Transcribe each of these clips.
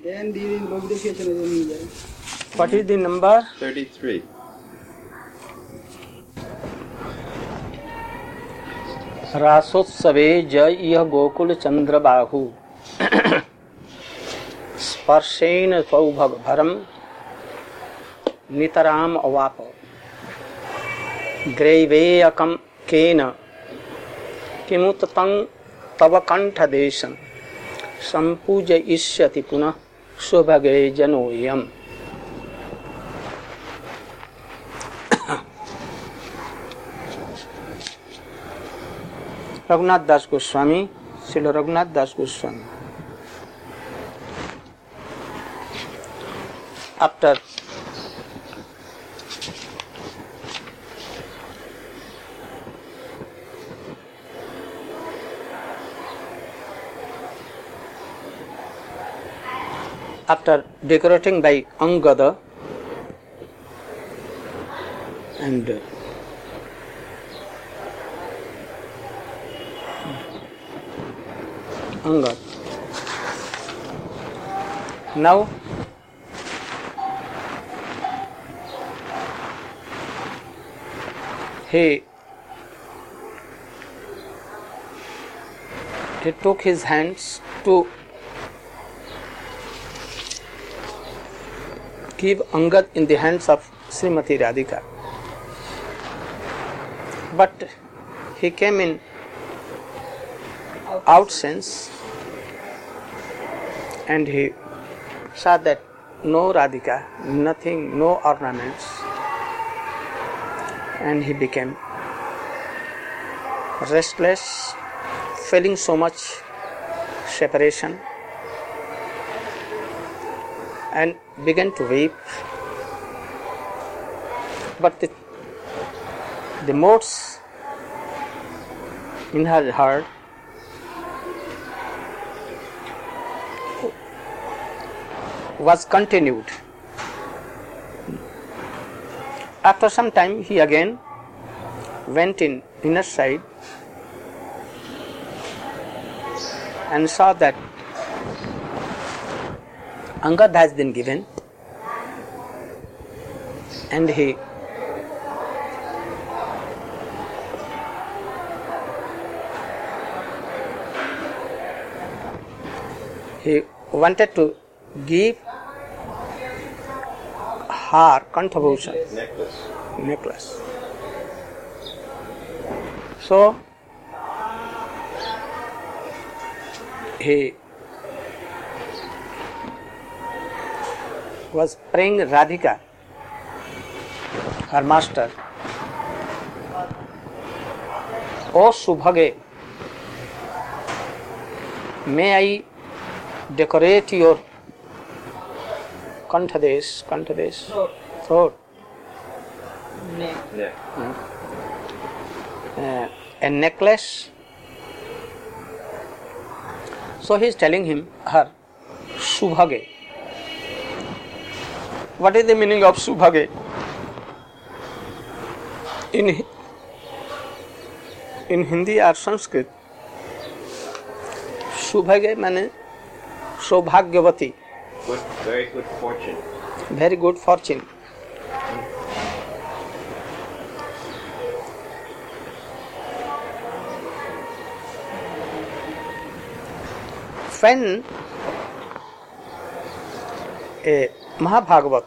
What is the number? 33. रासोत्सवे जय गोकुल चंद्र बाहु स्पर्शेन सौभग भरम नितराम अवाप ग्रैवेयकम केन किमुततं तव कंठ देशं संपूजयिष्यति पुनः सुभगे जनोयम। रघुनाथ दास गोस्वामी, श्रील रघुनाथ दास Goswami. After decorating by Angada and Angad, now he took his hands to give Angad in the hands of Srimati Radhika, but he came in out sense and he saw that no Radhika, nothing, no ornaments, and he became restless, feeling so much separation, and began to weep. But the motes in her heart was continued. After some time, he again went in inner side and saw that Angad has been given, and he wanted to give her Kanthabhushan necklace. So he was praying Radhika, her master, "O Subhage, may I decorate your Kanthades, throat, a necklace?" So he is telling her, Subhage. What is the meaning of Subhage? In Hindi or Sanskrit, Subhage means Saubhagyavati. Very good fortune. Very good fortune. When a Mahabhagavat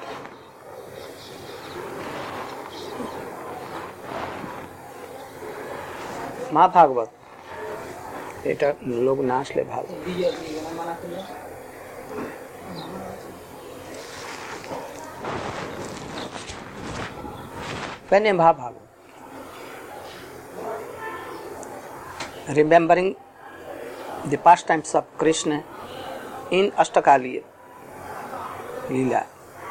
এটা লোক না আসলে ভালো। When a Mahabhagavat, remembering the pastimes of Krishna in Ashtakaliya Leela,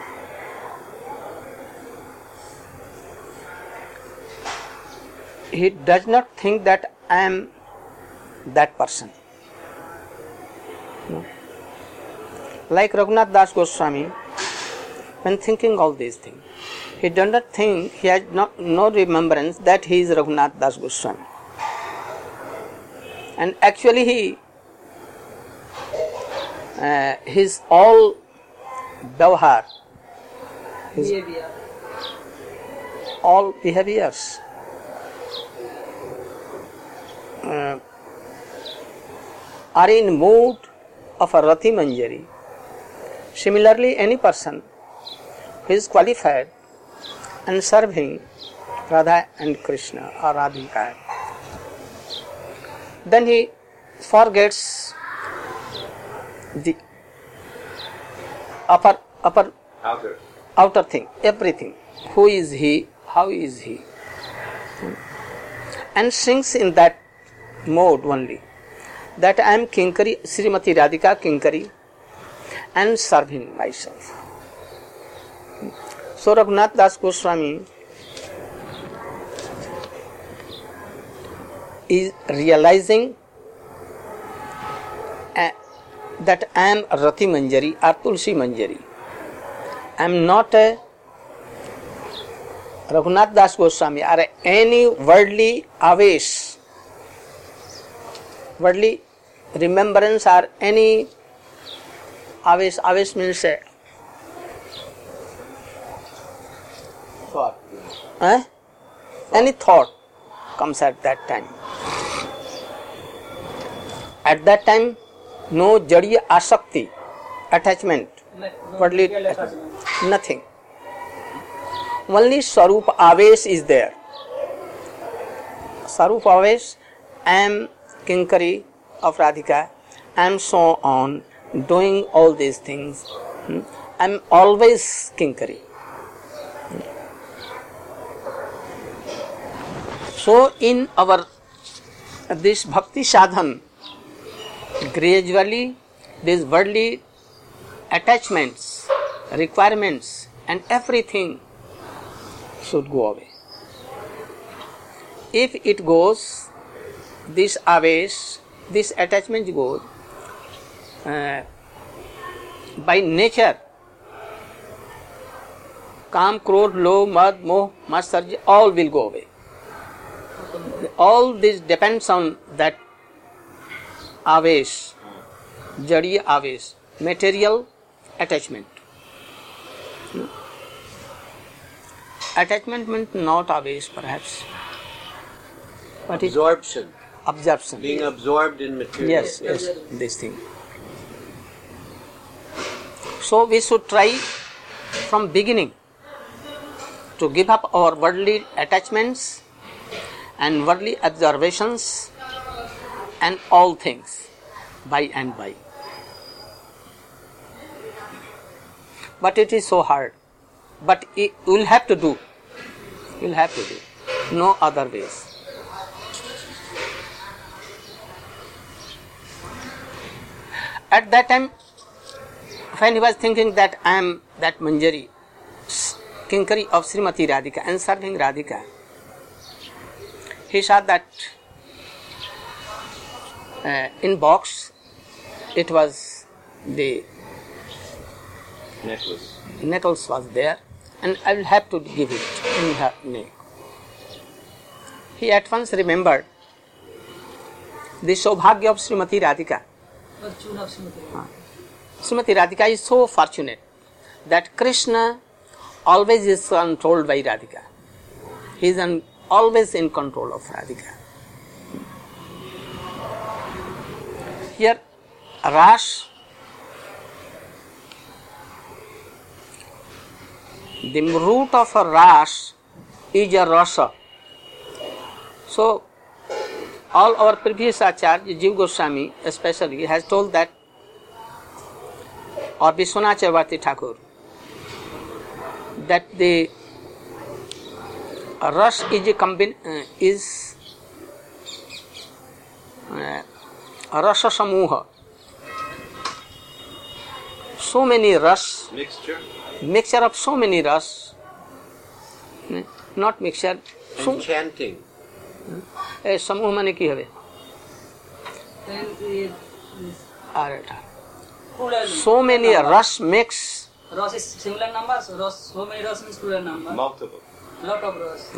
he does not think that I am that person. No. Like Raghunath Das Goswami, when thinking all these things, he does not think, he has no remembrance that he is Raghunath Das Goswami. And actually he his all vyavhar, his behavior. all behaviors are in mood of a Rati Manjari. Similarly, any person who is qualified and serving Radha and Krishna or Radhika, then he forgets the upper outer thing, everything. Who is he? How is he? And sings in that mode only, that I am Kinkari, Srimati Radhika Kinkari, and serving myself. So Raghunath Das Goswami is realizing that I am Rati Manjari or Tulsi Manjari. I am not a Raghunath Das Goswami or any worldly avesh, worldly remembrance or any avesh. Avesh means Thought. Any thought comes at that time. At that time, no jadiya asakti, attachment, worldly nothing. Only Swarup Avesh is there. Swarup Avesh, I am Kinkari of Radhika, I am so on, doing all these things. I am always Kinkari. So in our this bhakti sadhan, gradually these worldly attachments, requirements and everything should go away. If it goes, this avesh, this attachment goes, by nature, Kam, Krodh, Lobh, Mad, Moh, Matsarya, all will go away. All this depends on that avesh, jadiya avesh, material attachment. Attachment means not avesh perhaps, but Absorption. Absorption. Being absorbed in material. Yes, this thing. So we should try from beginning to give up our worldly attachments and worldly observations and all things by and by. But it is so hard. But we will have to do. We'll have to do. No other ways. At that time, when he was thinking that I am that Manjari, Kinkari of Srimati Radhika and serving Radhika, he saw that in box it was the necklace was there, and I will have to give it in her neck. He at once remembered the Saubhagya of Srimati Radhika. Srimati Radhika is so fortunate that Krishna always is controlled by Radhika. He is always in control of Radhika. Here, Ras, the root of a Ras is a Rasa. So, all our previous Acharya, Jiva Goswami especially, has told that, or Vishwanath Chakravarti Thakur, that the Ras is Rasa Samuha. So many Ras, mixture of so many Ras, not mixture, Enchanting. समूह माने की हवे so many ras mix. Ras is similar numbers. So many ras means plural number. Multiple. Lot of ras.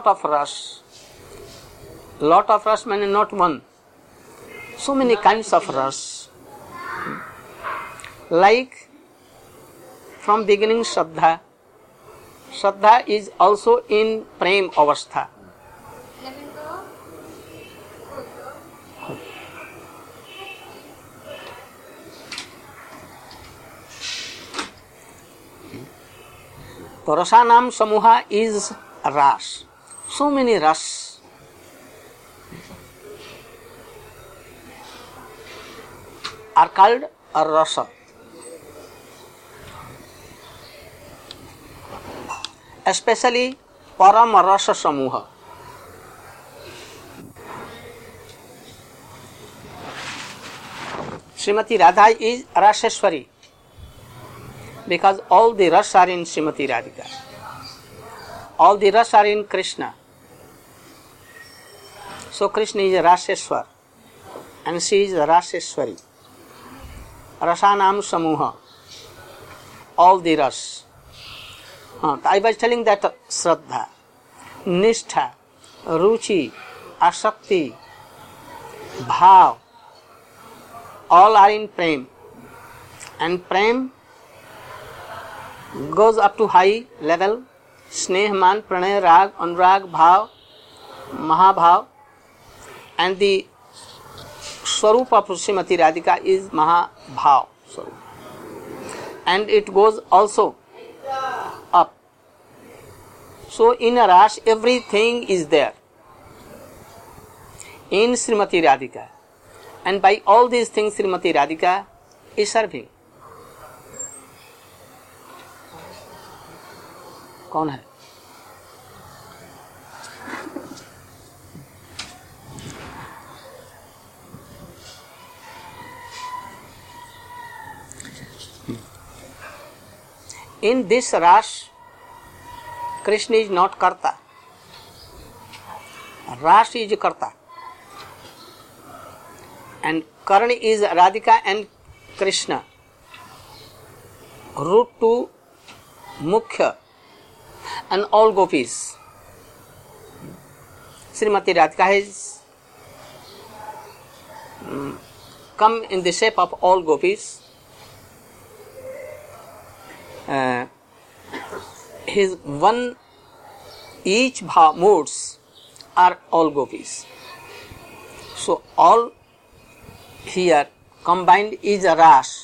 Lot of ras means not one. So many kinds of ras. Like from beginning Shraddha. Shraddha is also in Prem Avastha. So Rasanam Samuha is Ras. So many Ras. Are called Rasa. Especially Param Rasa Samuha. Srimati Radha is Raseshwari because all the Ras are in Srimati Radhika. All the Ras are in Krishna. So Krishna is Raseshwar and she is Raseshwari. Rasanam Samuha. All the Ras. I was telling that Shraddha, Nishtha, Ruchi, Asakti, Bhav, all are in Prem. And Prem goes up to high level. Sneh, Man, Pranay, Rag, Anurag, Bhav, Mahabhav. And the Swarup of Srimati Radhika is Mahabhav Swarup. And it goes also up. So in a Ras, everything is there in Srimati Radhika. And by all these things, Srimati Radhika is serving. कौन है? In this Ras, Krishna is not Karta. Ras is Karta. And Karna is Radhika and Krishna. Root to Mukhya and all gopis. Srimati Radhika has come in the shape of all gopis. His one, each moods are all gopis. So all here combined is a Ras.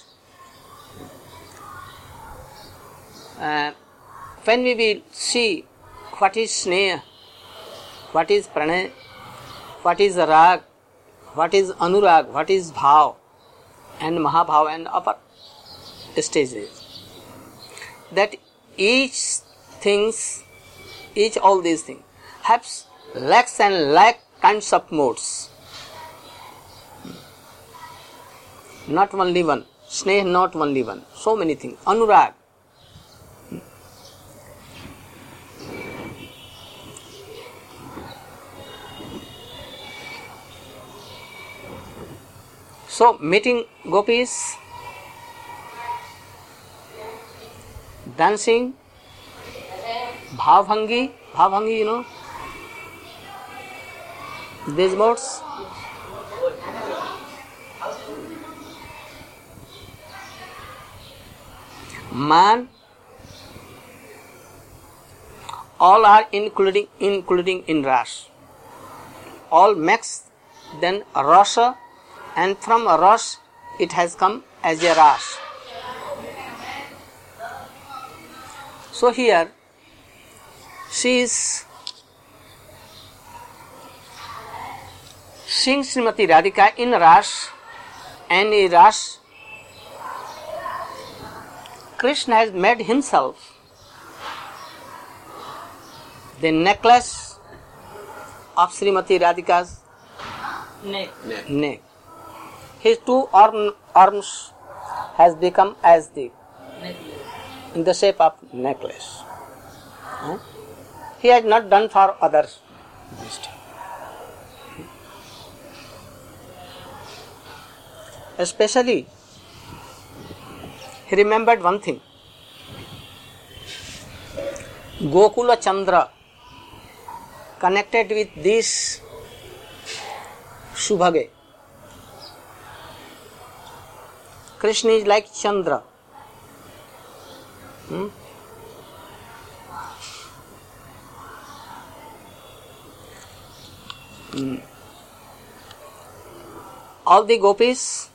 When we will see what is Sneha, what is Pranay, what is Rag, what is Anurag, what is Bhav and Mahabhav and upper stages, that each all these things have lakhs and lakh kinds of modes. Not only one. Sneh, not only one. So many things. Anurag. So, meeting gopis, dancing, bhavbhangi, you know, these modes. Man, all are including in Ras. All makes then Rasa, and from Ras it has come as a Ras. So here she is seeing Srimati Radhika in Ras, and in Ras Krishna has made himself the necklace of Srimati Radhika's neck. His two arms has become as the in the shape of necklace. He has not done for others. Especially, he remembered one thing. Gokula Chandra connected with this Subhage. Krishna is like Chandra. All the gopis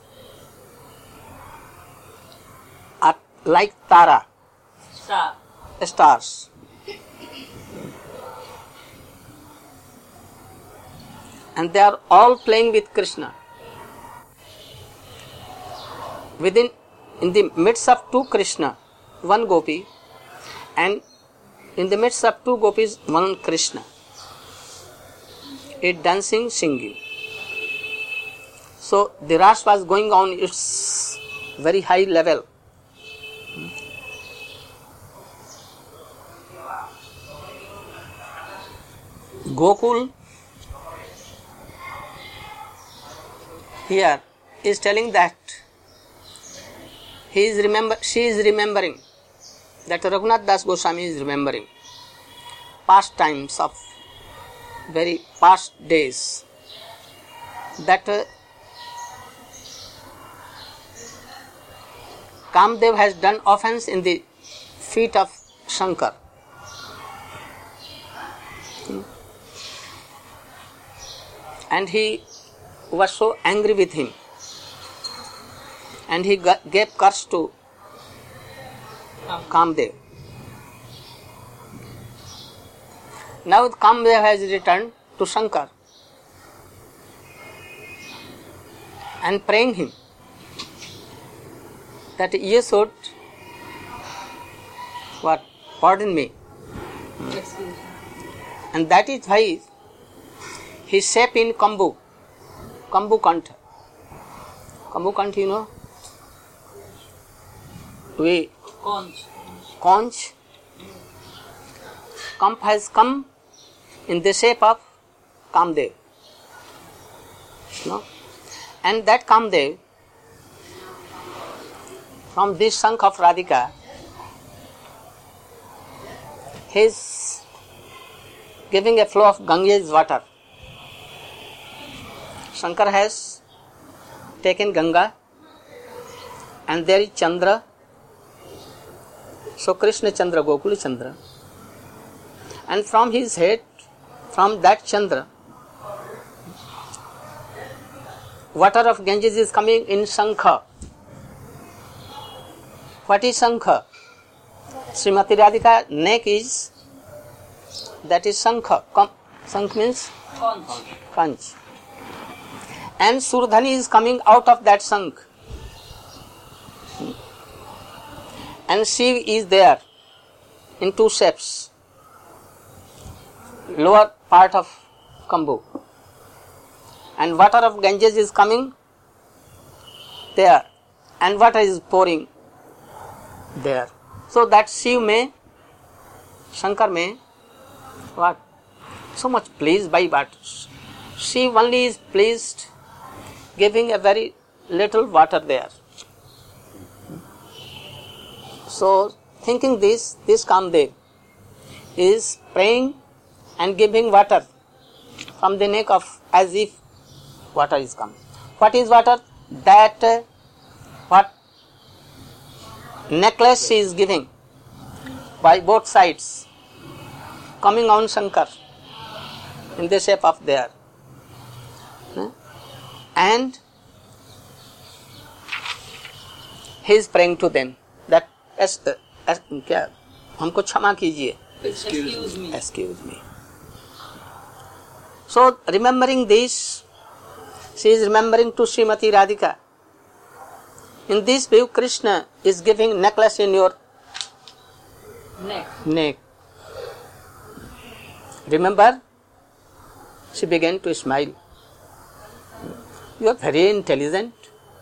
are like Tara, Star. stars. And they are all playing with Krishna. In the midst of two Krishna, one gopi, and in the midst of two gopis, one Krishna. It dancing, singing. So the Ras was going on its very high level. Gokul here is telling that she is remembering, that Raghunath Das Goswami is remembering past times of very past days, that Kamdev has done offense in the feet of Shankar. And he was so angry with him, and he gave curse to Kamdev. Now Kamdev has returned to Shankar and praying him that you should pardon me. And that is why he shape in Kambu Kantha. Kambu Kantha, you know? Conch. Kamp has come in the shape of Kamdev. No? And that Kamdev, from this Shankh of Radhika, he is giving a flow of Ganga's water. Shankar has taken Ganga, and there is Chandra. So Krishna Chandra, Gokul Chandra. And from his head, from that Chandra, water of Ganges is coming in Shankha. What is Shankha? Srimati Radhika neck is, that is Shankha. Shankh means conch. And Surdhani is coming out of that Shankh. And Shiv is there in two shapes. Lower part of Kambu. And water of Ganges is coming there. And water is pouring there. So that Shiv may, Shankar may, what? So much pleased by what? Shiv only is pleased giving a very little water there. So thinking this Kamdev is praying and giving water from the neck of, as if water is coming. What is water? That what necklace she is giving by both sides, coming on Shankar in the shape of there. And he is praying to them that क्या हमको क्षमा कीजिए. Excuse me. So remembering this, she is remembering to Srimati Radhika. In this view, Krishna is giving necklace in your neck. Remember, she began to smile. You are very intelligent.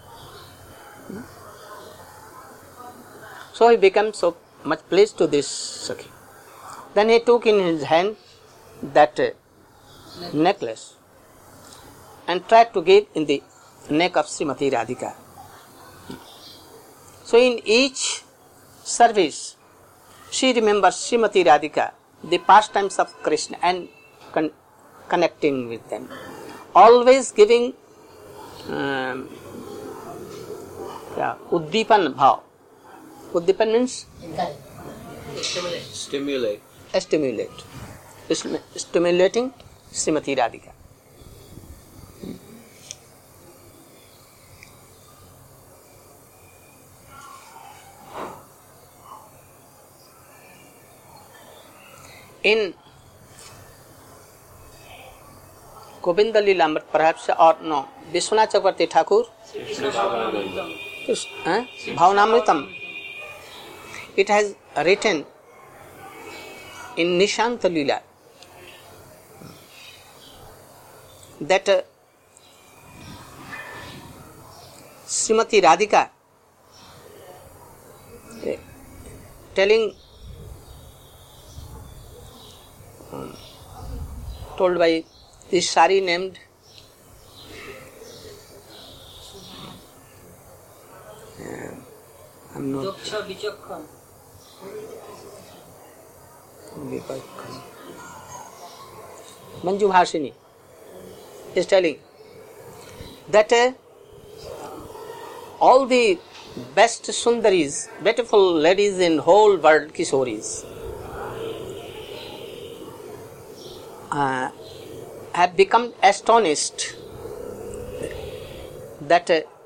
So he became so much pleased to this Sakhi. Then he took in his hand that necklace and tried to give in the neck of Srimati Radhika. So in each service, she remembers Srimati Radhika, the pastimes of Krishna, and connecting with them. Always giving क्या उद्दीपन भाव. उद्दीपन means Stimulate. stimulate. Stimulating Srimati Radhika. In Govinda Leela, perhaps, or no, Vishwanath Chakravarti Thakur, Bhavanamritam, it has written in Nishanta Leela that Srimati Radhika telling, told by this sari named I'm not Manju Bhashini is telling that all the best sundaris, beautiful ladies in whole world, Kishoris, have become astonished that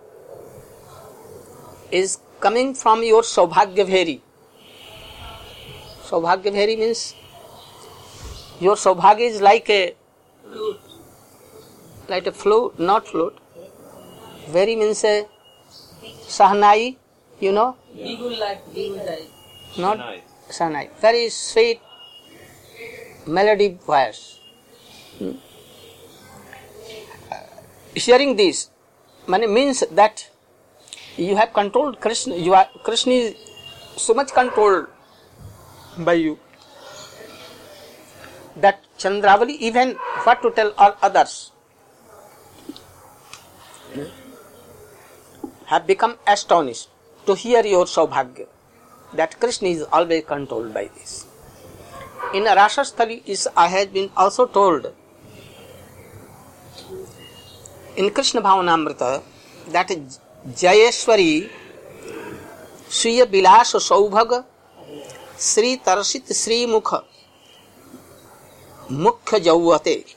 is coming from your Saubhagya Bheri. Saubhagya Bheri means your Saubhagya is like a flute, not flute. Bheri means a Sahnai, you know? Not Sahnai. Very sweet melody voice. Hearing this means that you have controlled Krishna. Krishna is so much controlled by you that Chandravali, even what to tell all others, have become astonished to hear your Saubhagya, that Krishna is always controlled by this. In Rasasthali, I have been also told in Krishna Bhavanamrita that Jayeshwari Sriya Bilas Saubhag Sri Tarsit Sri Mukha Mukhya Jauvate.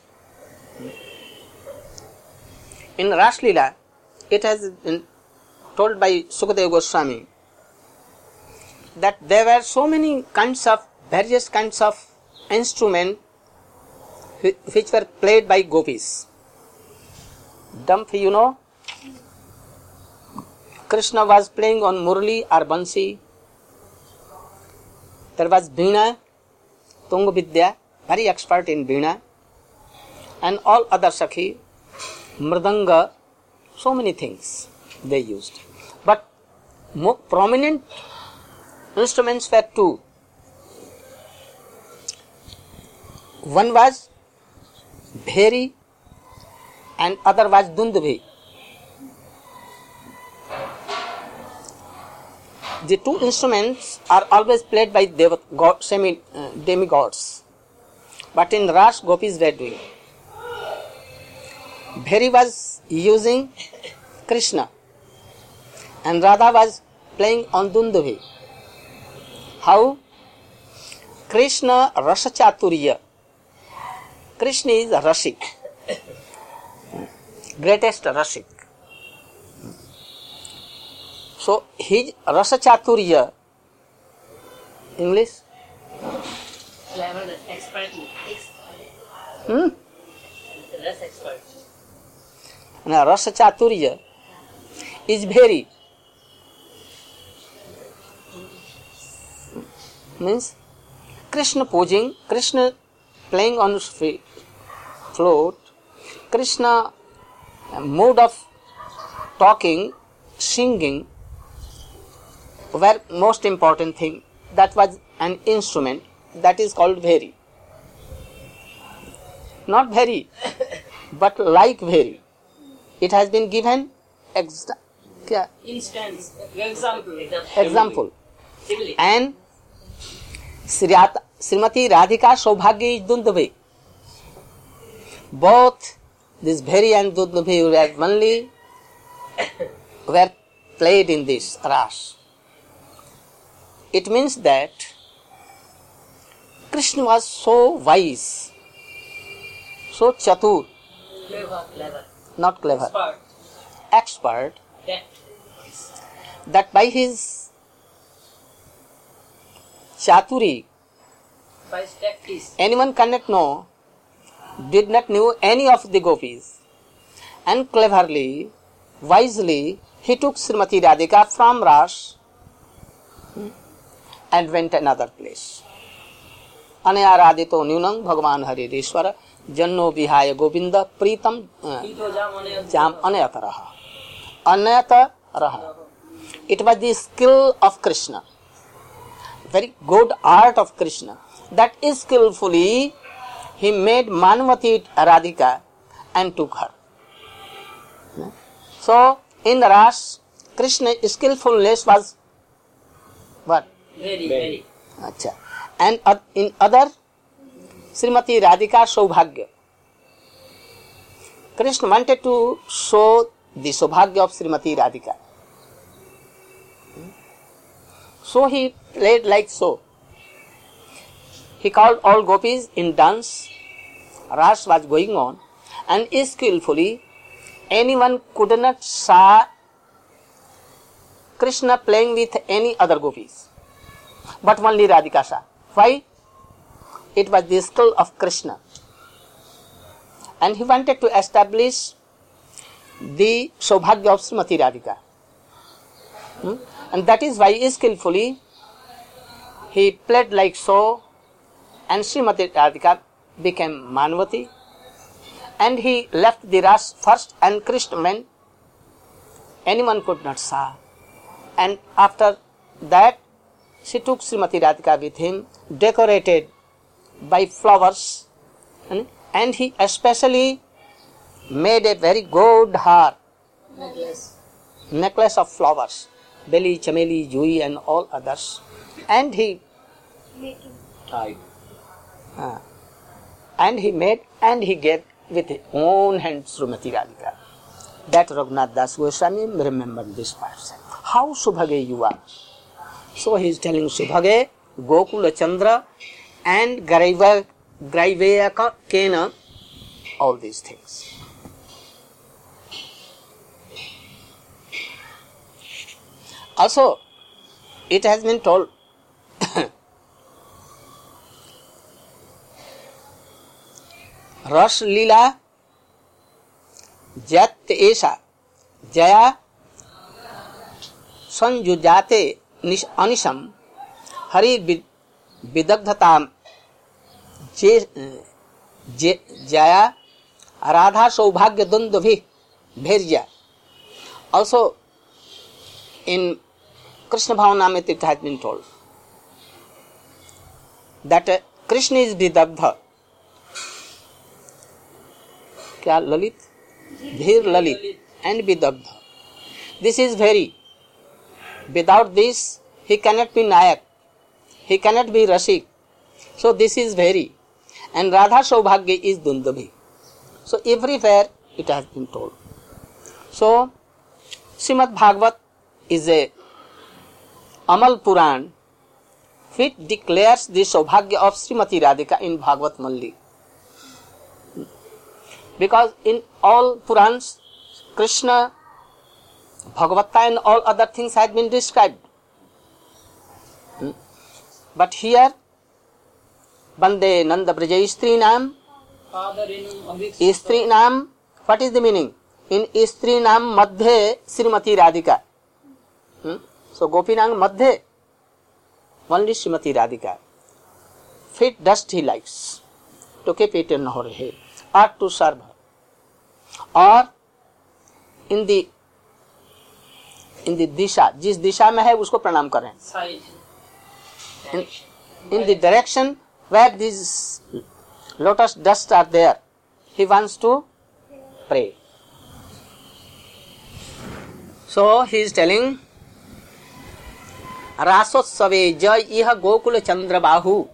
In Raslila, it has been told by Sukadeva Goswami that there were so many various kinds of instruments which were played by gopis. Dumph, you know, Krishna was playing on Murli or Bansi. There was Veena, Tunga Vidya, very expert in Veena, and all other Sakhi, Mridanga, so many things they used. But more prominent instruments were two. One was Bheri and other was Dundubhi. The two instruments are always played by demigods. But in Ras, gopis were doing. Bheri was using Krishna and Radha was playing on Dundubhi. How? Krishna Rasa Chaturya. Krishna is Rasik, greatest Rasik. So his Rasa Chaturya, English? Expert. Less expert. Now Rasa Chaturya is Bheri. Means Krishna posing, Krishna playing on flute, Krishna mode of talking, singing were most important thing. That was an instrument that is called Bheri. Not Bheri, but like Bheri. It has been given Instance, example. And Srimati Radhika Saubhagya is Dundubhi. Both this Bheri and Dundubhi were played in this Ras, it means that Krishna was so wise, so chatur, Clever. not clever, Expert. expert, that by his chaturi, By tactics. anyone cannot know, did not know any of the gopis, and cleverly, wisely, he took Srimati Radhika from Ras and went another place. Anaya radito nyunam bhagavan haririshwara janno vihaya govinda pritam Ito jam anayataraha. Anayataraha. It was the skill of Krishna, very good art of Krishna, that skillfully he made Manvati Radhika and took her. So, in the Ras, Krishna's skillfulness was what? Very. Acha. And in other, Srimati Radhika Saubhagya. Krishna wanted to show the Saubhagya of Srimati Radhika. So he played like so. He called all gopis in dance. Ras was going on, and skillfully anyone could not saw Krishna playing with any other gopis, but only Radhika saw. Why? It was the skill of Krishna, and he wanted to establish the Saubhagya of Srimati Radhika. And that is why skillfully he played like so, and Srimati Radhika became Manvati, and he left the Ras first, and Krishna went. Anyone could not saw. And after that, she took Srimati Radhika with him, decorated by flowers, and he especially made a very good hair, necklace of flowers, Beli, Chameli, Jui, and all others, and he Tied. and he made and he gave with his own hands Srimati Radhika. That Raghunath Das Goswami remembered this person. How Subhage you are. So he is telling Subhage, Gokula Chandra, and Graiveya Kena, all these things. Also, it has been told रस लीला जत ऐसा जया संयुजाते अनिशम हरि विदग्धता जया राधा सौभाग्य द्वंद्व भी भेर्या. Also in Krishna Bhavanamrita it has been told that Krishna is Vidagdha. क्या ललित धीर Lalit and Vidagdha. This is very. Without this, he cannot be Nayak. He cannot be Rasik. So this is very. And Radha Saubhagya is Dundabhi. So everywhere it has been told. So Srimad Bhagavat is a Amal Puran which declares the Saubhagya of Srimati Radhika in Bhagavat Malli. Because in all Purans, Krishna, Bhagavata and all other things had been described. But here, Bande Nanda Braja Istrinam, Istrinam, what is the meaning? In Istrinam Madhye Srimati Radhika. So Gopinang Madhye, only Srimati Radhika. Fit dust he likes to keep it in her head or to serve her. और in the दिशा, जिस दिशा में है उसको प्रणाम करें. In the direction where these lotus dust are there, he wants to pray. So he is telling Rasotsave jai iha gokula chandra bahu.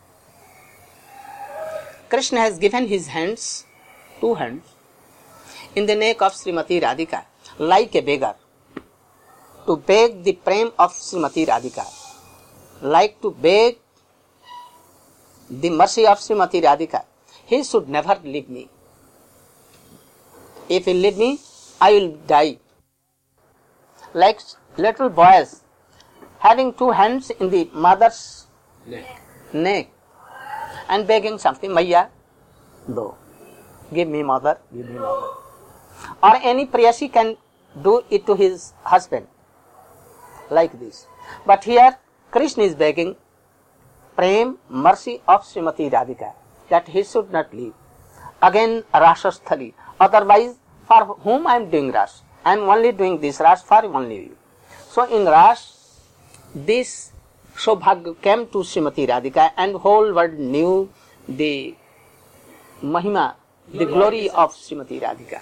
Krishna has given his hands, two hands, in the neck of Srimati Radhika, like a beggar. to beg the prem of Srimati Radhika, like to beg the mercy of Srimati Radhika, he should never leave me. If he leave me, I will die. Like little boys having two hands in the mother's neck and begging something, Maya, do. Give me mother, give me mother. Or any prayasi can do it to his husband, like this. But here, Krishna is begging prem, mercy of Srimati Radhika, that he should not leave. Again, Rasasthali. Otherwise, for whom I am doing Ras? I am only doing this Ras for only you. So in Ras, this Saubhagya came to Srimati Radhika, and whole world knew the Mahima, the glory of Srimati Radhika.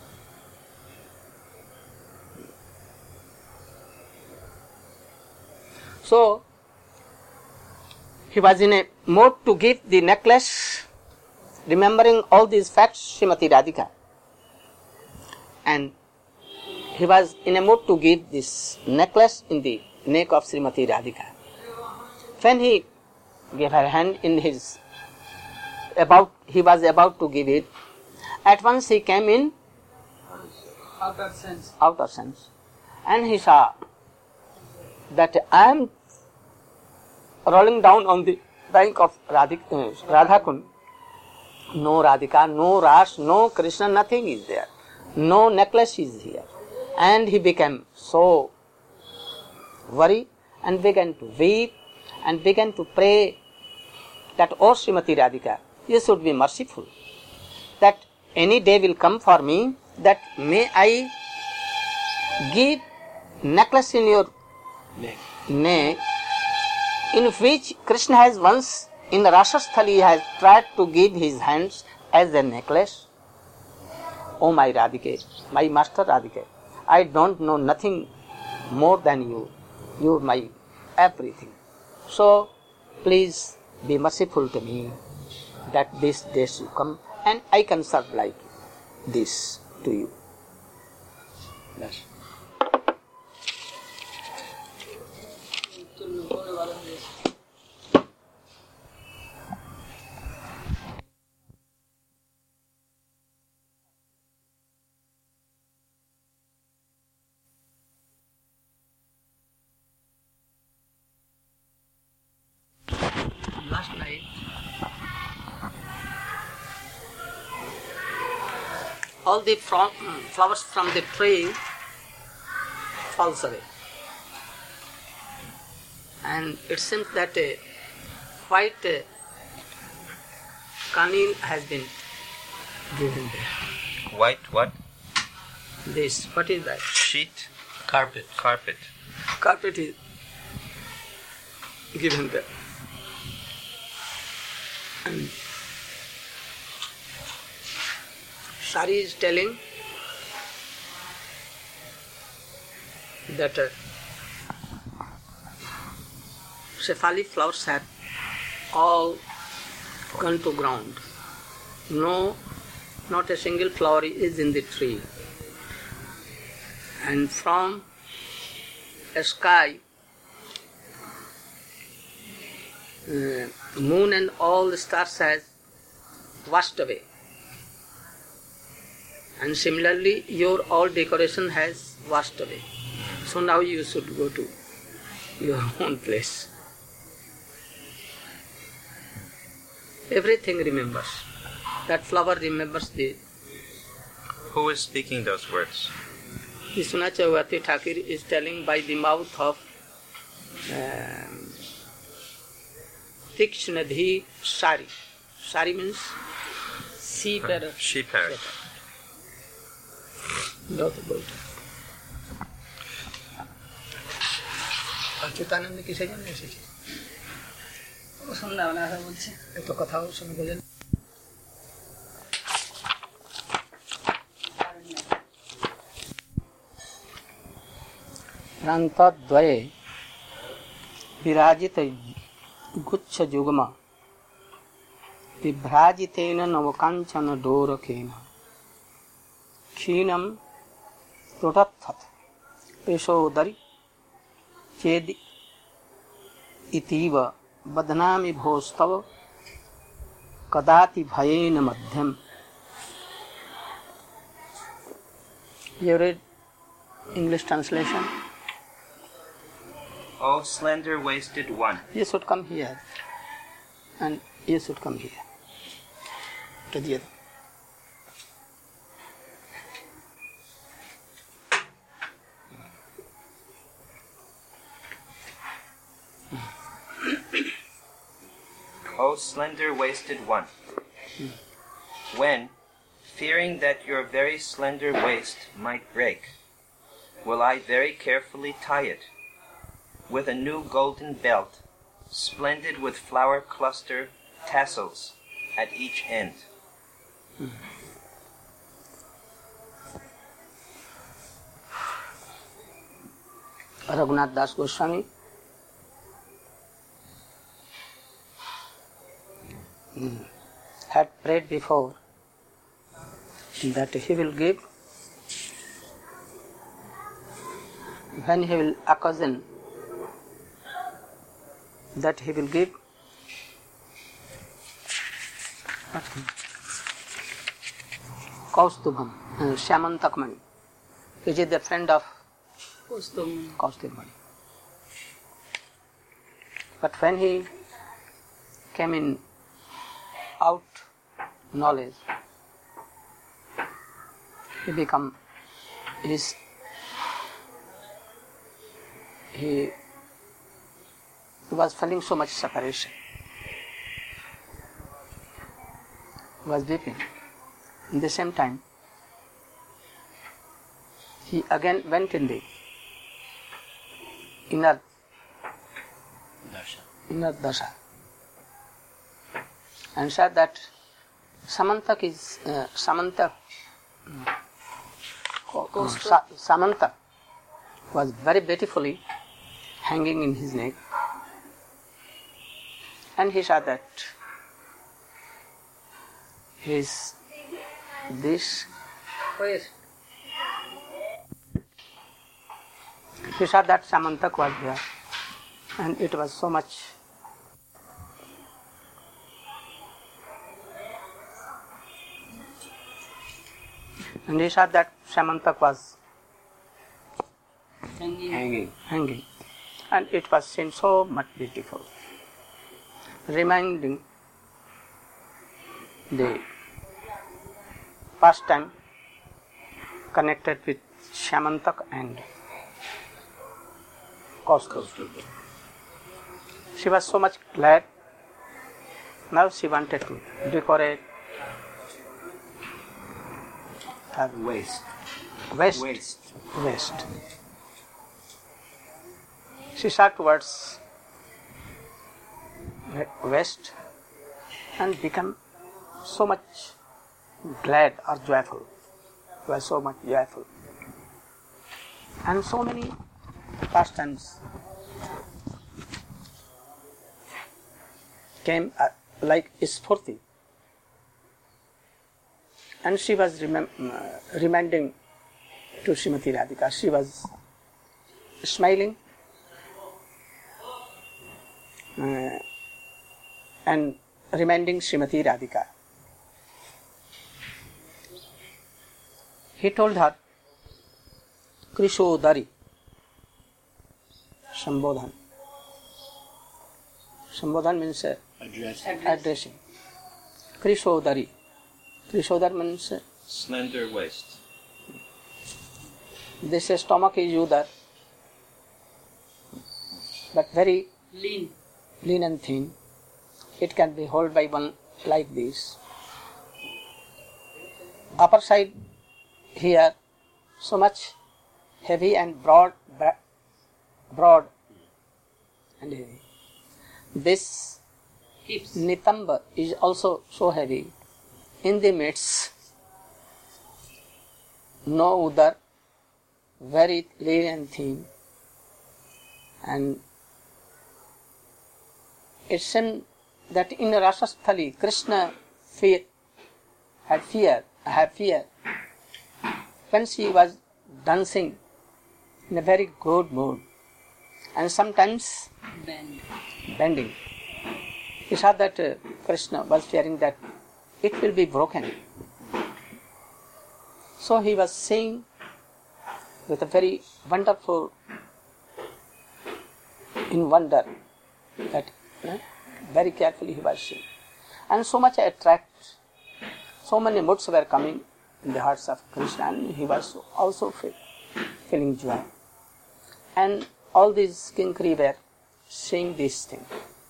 So, he was in a mood to give the necklace, remembering all these facts, Srimati Radhika. And he was in a mood to give this necklace in the neck of Srimati Radhika. When he gave her hand in his, he was about to give it, at once he came in outer sense, and he saw that I am rolling down on the bank of Radhakund. No Radhika, no Ras, no Krishna, nothing is there. No necklace is here. And he became so worried and began to weep and began to pray that, O Srimati Radhika, you should be merciful. That any day will come for me that may I give necklace in your neck, in which Krishna has once in the Rasasthali has tried to give his hands as a necklace. Oh my Radhike, my master Radhike, I don't know nothing more than you. You are my everything. So please be merciful to me that this day should come and I can serve like this to you. Yes. Last night, all the flowers from the tree falls away, and it seems that a white caneel has been given there. White what? This, what is that? Sheet? Carpet. Carpet. Carpet is given there. And Sari is telling that Cephali flowers have all gone to ground. No, not a single flower is in the tree. And from a sky, moon and all the stars has washed away. And similarly, your all decoration has washed away. So now you should go to your own place. Everything remembers. That flower remembers the... Who is speaking those words? Vishwanath Chakravarti Thakur is telling by the mouth of Tikshnadhi Sari. Sari means sea parrot. She parrot. Achyutanand किसे जाने ऐसे सुनना बना है बोलছে तो कथा सुन बोले प्रान्तद्वये विराजित गुच्छ जुग्म विभ्राजितेन नवकाञ्चन डोरकेन क्षीणं तुटत्थत् पेशोदरि चेद इतीव बदनामि भोस्तव कदाति भयेन मध्यम. You read English translation? O slender-waisted one. You should come here, and you should come here to the other. O slender-waisted one. When, fearing that your very slender waist might break, will I very carefully tie it with a new golden belt, splendid with flower cluster tassels at each end. Raghunath Das Goswami had prayed before that he will give when he will occasion that he will give Kaustubham, Shyamantakmani, which is the friend of Kaustubham. But when he came in out knowledge, he was feeling so much separation. He was weeping. In the same time, he again went in the inner dasha and said that Samantak was very beautifully hanging in his neck, and he said that he saw that Samantak was there, and it was so much and he saw that Samantak was hanging, and it was seen so much beautiful, reminding the past time connected with Shyamantak and Kaustubha. She was so much glad. Now she wanted to decorate her waist. She saw towards west and became so much glad or joyful. Was so much joyful. And so many pastimes came like Spurti. And she was reminding to Srimati Radhika. She was smiling and reminding Srimati Radhika. He told her, Krishodari, Sambodhan. Sambodhan means addressing. Krishodari. Krishodar means slender waist. This stomach is Udar, but very lean and thin. It can be held by one like this. Upper side here so much heavy and broad and heavy. This Nitamba is also so heavy. In the midst, no udar, very lean and thin, and it seemed that in Rasasthali, Krishna had fear. When she was dancing in a very good mood, and sometimes bending. He saw that Krishna was fearing that it will be broken. So he was saying with a very wonderful, in wonder, that very carefully he was saying. And so much attract, so many moods were coming in the hearts of Krishna, and he was also feeling joy. And all these kinkari were saying this thing.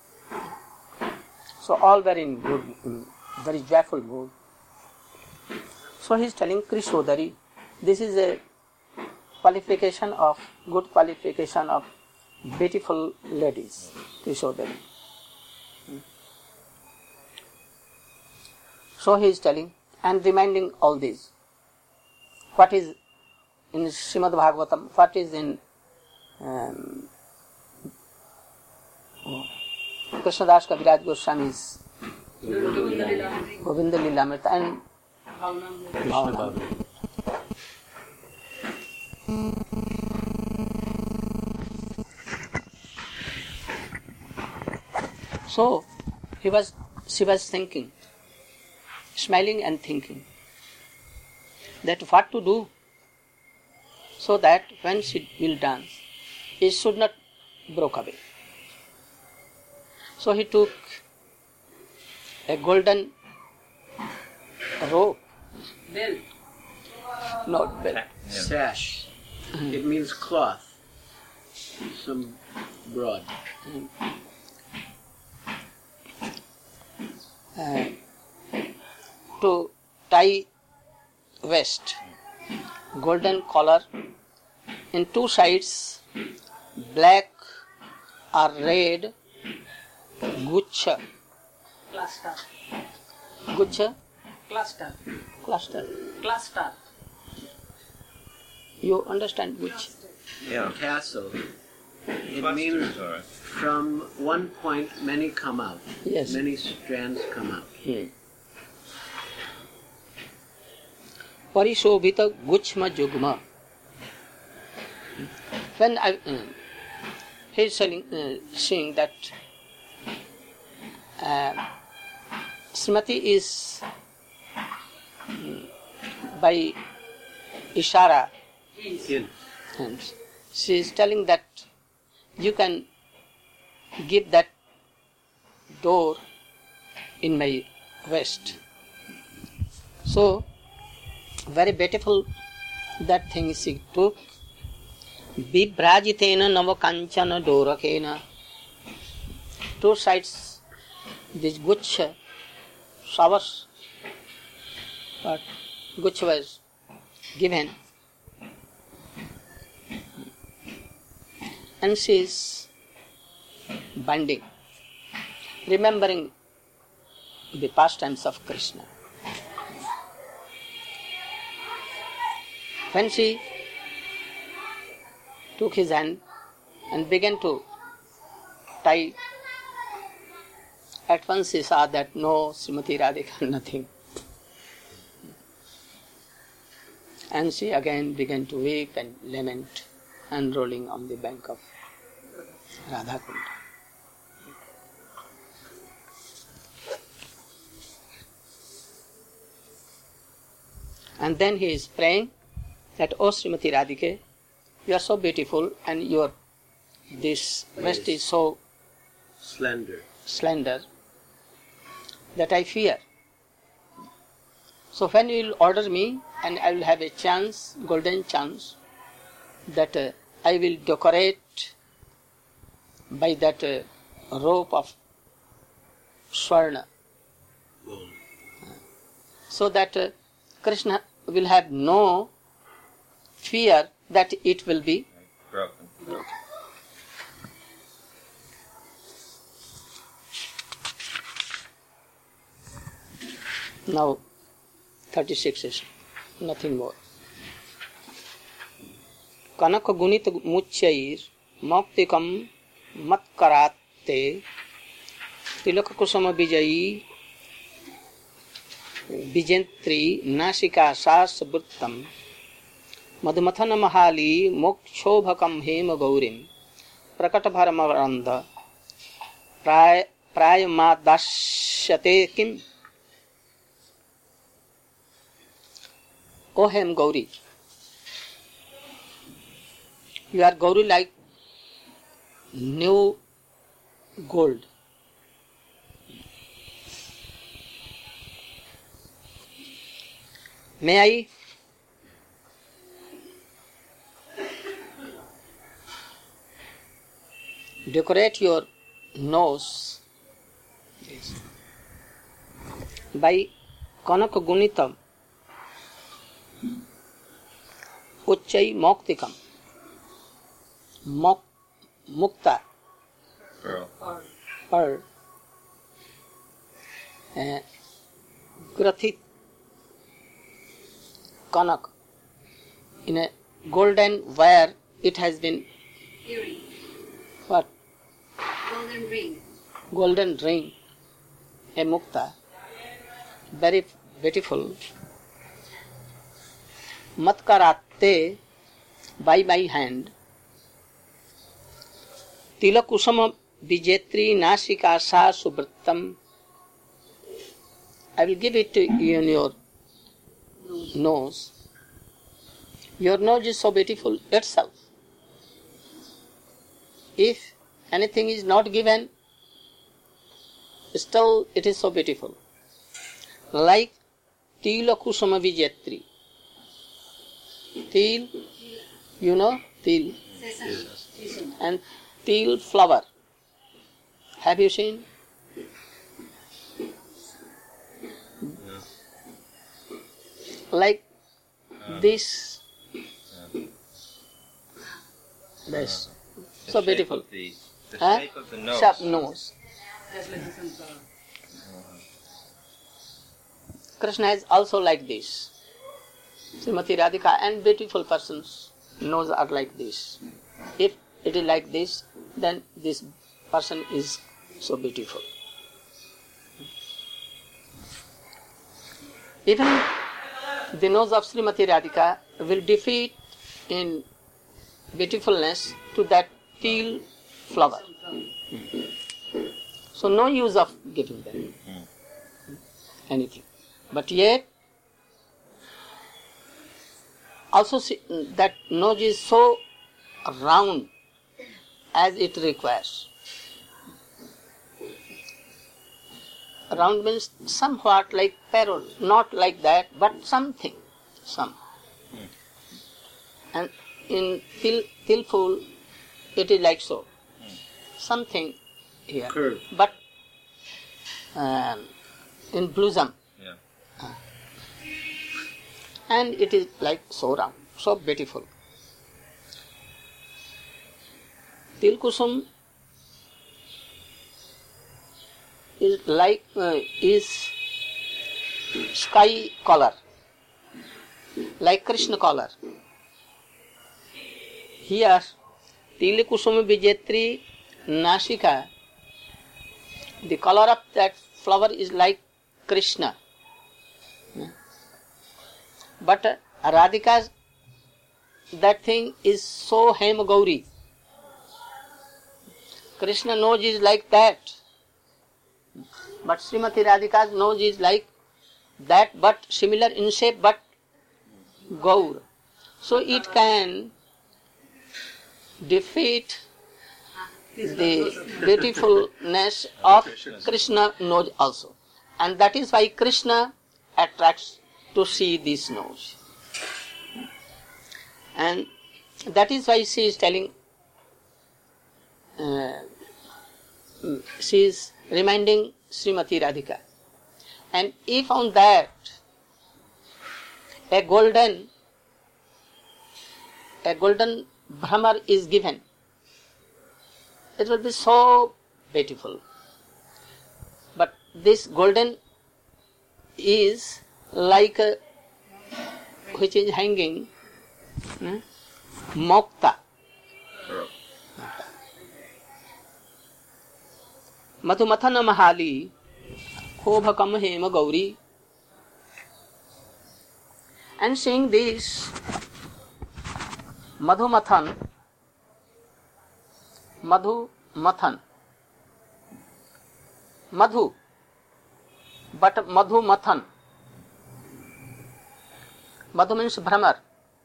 So all were in good, very joyful mood. So he is telling Krishodari, this is a qualification of, good qualification of beautiful ladies, Krishodari. So he is telling and reminding all these. What is in Srimad Bhagavatam, what is in Krishnadas Kaviraj Goswami's Govinda Lilamrita and Bhavanam. So she was thinking, smiling and thinking that what to do so that when she will dance, it should not break away. So he took a golden rope. Belt. Not belt. Sash. It means cloth. Some broad. To tie waist, golden collar, in two sides, black or red gucha. Cluster. Gucha? Cluster. Cluster. Cluster. You understand gucha? Yeah. Castle. It Clusters means are- from one point many come out. Yes. Many strands come out. Parishobhita guchma jugma. When he is saying that Srimati is by Ishara, In. and she is telling that you can give that door in my waist. So, very beautiful that thing she took. Vibrajitena navakanchana dorakena. Two sides, this gucha, showers, but gucha was given. And she is binding, remembering the pastimes of Krishna. When she took his hand and began to tie, at once she saw that no, Srimati Radhika, nothing. And she again began to weep and lament, unrolling on the bank of Radha Kunda. And then he is praying that, O Srimati Radhike, you are so beautiful and your this waist is so slender that I fear. So when you will order me and I will have a chance, golden chance, that I will decorate by that rope of Swarna, so that Krishna will have no fear that it will be broken. Now 36 is nothing more. Kanak gunit muchair moktikam matkarate tilak kusama vijayi vijentri nasika sas vrittam madhumathana mahali mokshobhakam hema gaurim प्रकट भरमरंध प्राय मादास्यते किम. O Hem Gauri, you are Gauri like new gold. May I decorate your nose by Kanaka Gunitam Uchai Moktikam Mukta Pearl Grathit Kanak in a golden wire it has been Earring. what? Golden ring. Golden ring, a mukta, very beautiful. Matkaratte by my hand. Tilakusama Vijetri Nasika Sa Subrattam. I will give it to you in your nose. Your nose is so beautiful itself. If anything is not given, still it is so beautiful. Like Tila Kusama Vijetri. Til, you know, til. And til flower. Have you seen? Like this. This. So beautiful. The Huh? shape of the nose. Sharp nose. Just like this and flower. Krishna is also like this. Srimati Radhika and beautiful persons' nose are like this. If it is like this, then this person is so beautiful. Even the nose of Srimati Radhika will defeat in beautifulness to that teal flower. So no use of giving them anything. But yet, also see, that nose is so round as it requires. Round means somewhat like parrot, not like that, but something, some. And in Tilful, it is like so, something here. Curve. But in Blossom, and it is like so round, so beautiful. Tilkusum is like is sky color, like Krishna color. Here, Tilikusum Vijetri Nashika, the color of that flower is like Krishna. But Radhika's, that thing is so Hem Gauri. Krishna nose is like that. But Srimati Radhika's nose is like that, but similar in shape, but Gaur. So it can defeat the beautifulness of Krishna nose also. And that is why Krishna attracts to see this nose. And that is why she is telling, she is reminding Srimati Radhika. And if on that a golden Brahmar is given, it will be so beautiful. But this golden is like a, which is hanging, Mokta. Madhumathana Mahali, Khobhakam Hema Gauri. And seeing this, Madhumathan Madhu Mathan. Madhu, but Madhu Mathan. Madhu means Brahmar,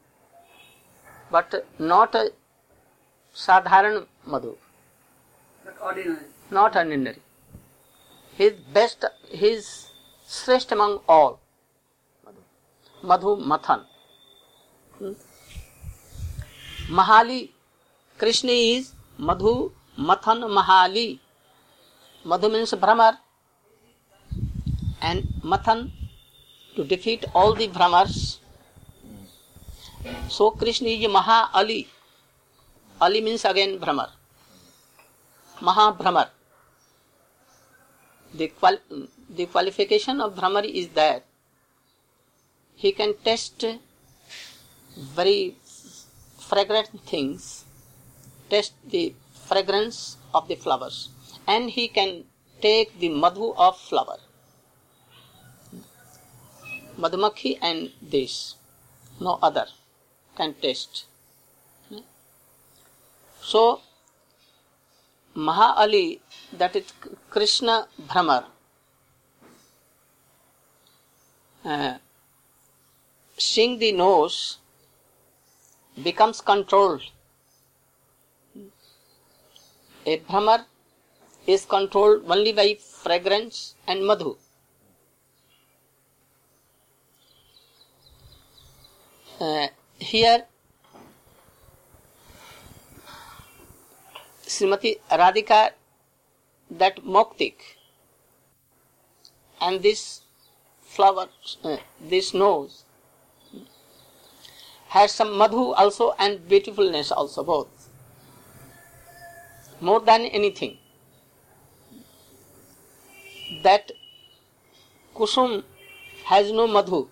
but not a Sadharan Madhu, But ordinary. not ordinary. He is best, he is Shrestha among all. Madhu Mathan. Mahali, Krishna is Madhu Mathan Mahali. Madhu means Brahmar, and Mathan to defeat all the Brahmars. So Krishna is Maha Ali. Ali means again Brahmar. Maha Brahmar. The qualification of Brahmar is that he can taste very fragrant things, taste the fragrance of the flowers, and he can take the madhu of flower. Madhumakhi and this, no other can taste. So, Maha Ali, that is Krishna Brahmar, seeing the nose, becomes controlled. A Brahmar is controlled only by fragrance and madhu. Here, Srimati Radhika, that moktik, and this flower, this nose, has some madhu also and beautifulness also, both. More than anything, that kusum has no madhu,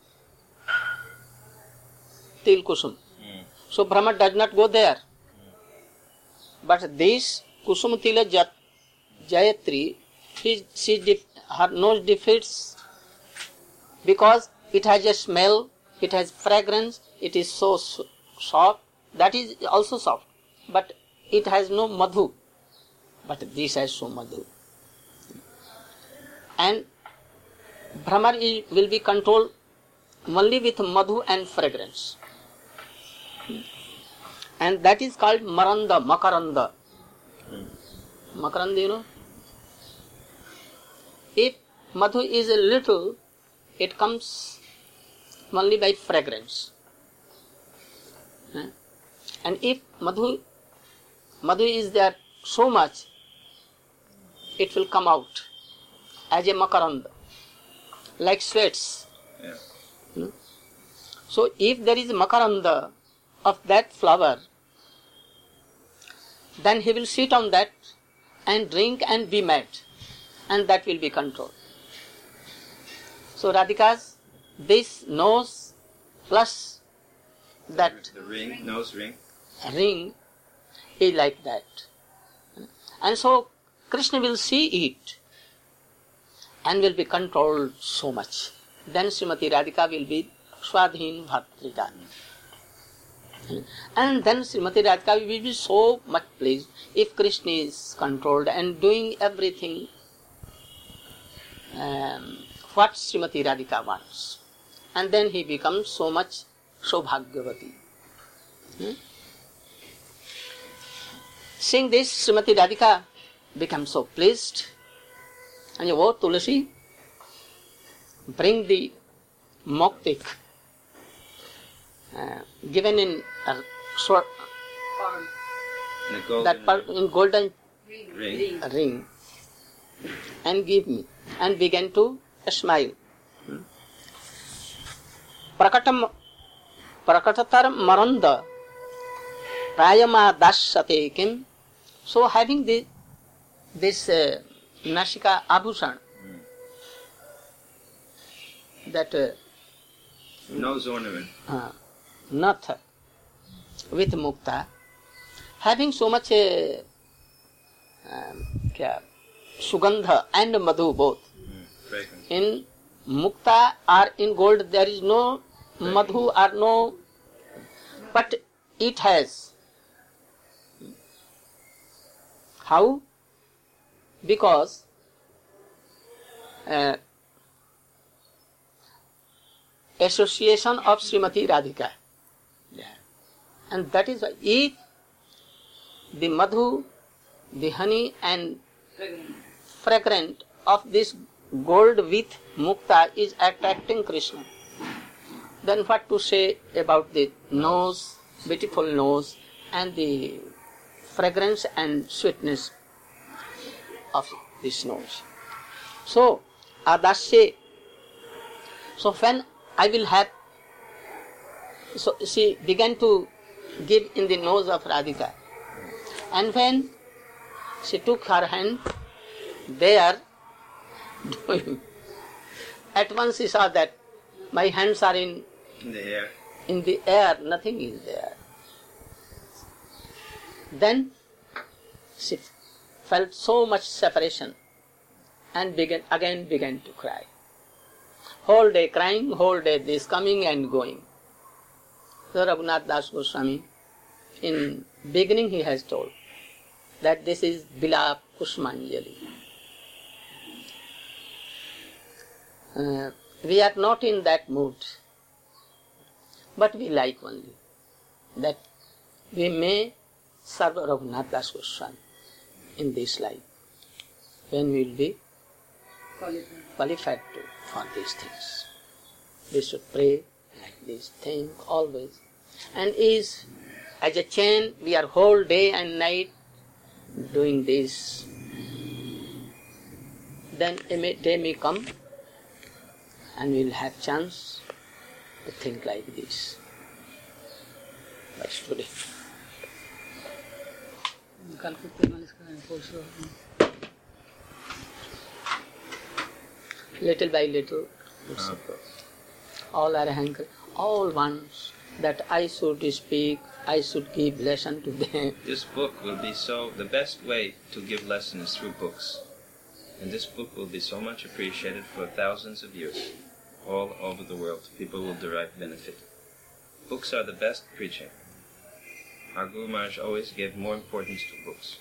til kusum. So Brahma does not go there. But this kusum tila Jayatri, her nose defeats because it has a smell, it has fragrance, it is so soft, that is also soft, but it has no madhu. But this has so madhu. And Brahmar will be controlled only with madhu and fragrance. And that is called Maranda, Makaranda. Makaranda, you know? If madhu is a little, it comes only by fragrance. And if madhu is there so much, it will come out as a makaranda, like sweats. Yeah. So if there is makaranda of that flower, then he will sit on that and drink and be mad, and that will be controlled. So Radhika's this nose plus that The ring, nose ring. ring is like that. And so Krishna will see it and will be controlled so much. Then Srimati Radhika will be Swadhin Bhatrika. And then Srimati Radhika will be so much pleased if Krishna is controlled and doing everything what Srimati Radhika wants. And then he becomes so much Saubhagyavati. Seeing this, Srimati Radhika becomes so pleased. And oh Tulasi, bring the moktik given in Form. In a golden ring. ring and give me, and began to smile. Prakatatar maranda prayama dasyate kim. So having this Nashika Abhushan, that Nose ornament. Natha with Mukta, having so much Sugandha and Madhu both. Fragrance. In Mukta or in gold there is no Madhu or no, but it has. How? Because association of Srimati Radhika. And that is why if the madhu, the honey and fragrant of this gold with mukta is attracting Krishna, then what to say about the nose, beautiful nose, and the fragrance and sweetness of this nose. So, adasya. So when I will have, so she began to give in the nose of Radhika. And when she took her hand, there, at once she saw that my hands are in the air. In the air, nothing is there. Then she felt so much separation and began to cry. Whole day crying, whole day this coming and going. So Raghunath Das Goswami, in beginning he has told that this is Bilap Pushpanjali. We are not in that mood, but we like only that we may serve Raghunath Das Goswami in this life when we will be qualified for these things. We should pray like this, think always. And is as a chain, we are whole day and night doing this. Then a day may come and we will have chance to think like this. But today. Little by little, all are hankering, all wants that I should speak, I should give lesson to them. This book will be the best way to give lessons through books. And this book will be so much appreciated for thousands of years. All over the world, people will derive benefit. Books are the best preaching. Our Guru Maharaj always gave more importance to books.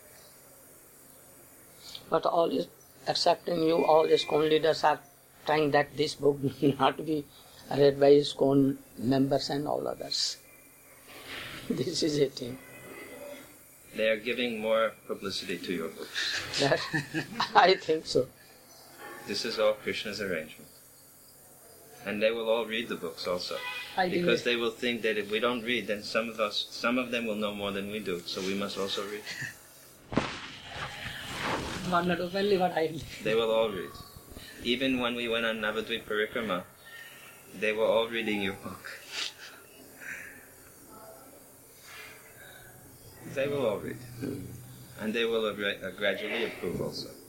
But all is accepting you, all ISKCON leaders are trying that this book not be read by ISKCON members and all others. This is a thing. They are giving more publicity to your books. I think so. This is all Krishna's arrangement. And they will all read the books also. Because they will think that if we don't read, then some of them will know more than we do. So we must also read. Not openly, but I They will all read. Even when we went on Navadvip Parikrama, they were all reading your book. They will all read. And they will gradually approve also.